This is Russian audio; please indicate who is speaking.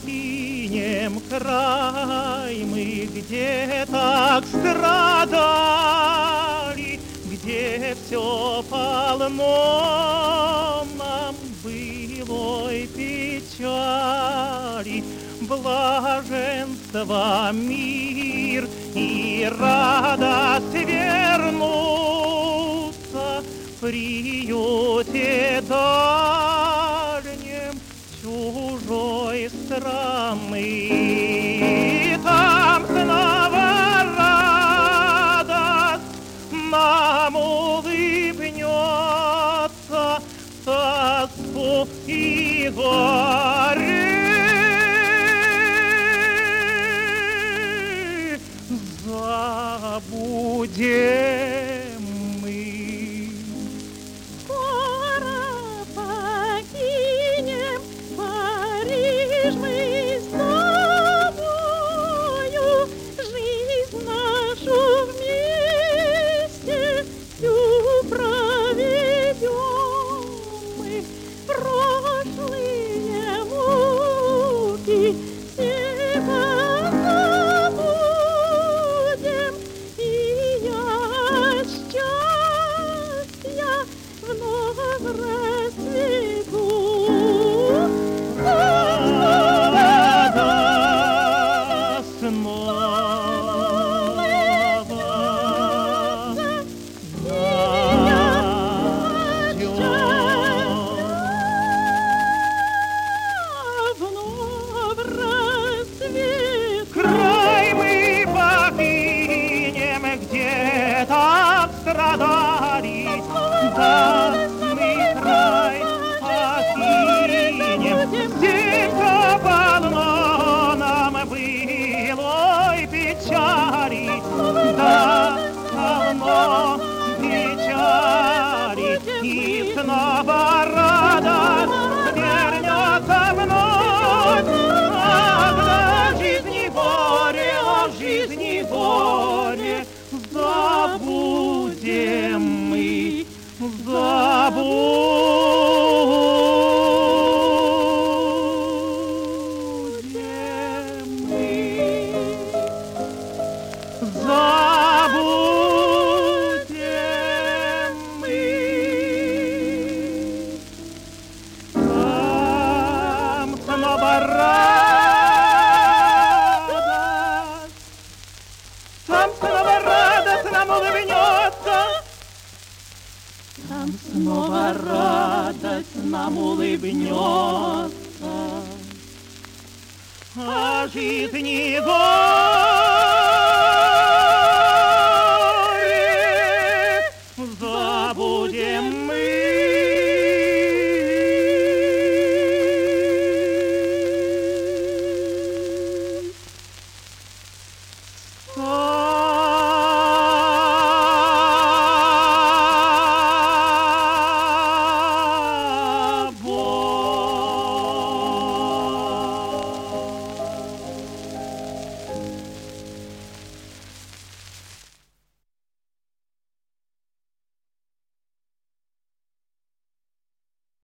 Speaker 1: покинем край мы, где так страдали, где все полно нам былой печали, блаженство, мир и радость вернутся в приюте дальнем чужой страны. Там снова радость нам улыбнется, тоску и горе забудем мы.
Speaker 2: Скоро покинем Париж мы с тобою, жизнь нашу вместе всю проведем мы, прошлые муки все позабудем, и я от счастья вновь расцвету.
Speaker 1: Край мы покинем, где так страдали, да, мы край покинем, здесь полно нам былой печали, да, полно печали, и снова радость вернется вновь. Жизни горе забудем мы, забудем мы, забудем мы. Там снова там снова радость нам улыбнется. Там снова радость нам улыбнется. А жизни горе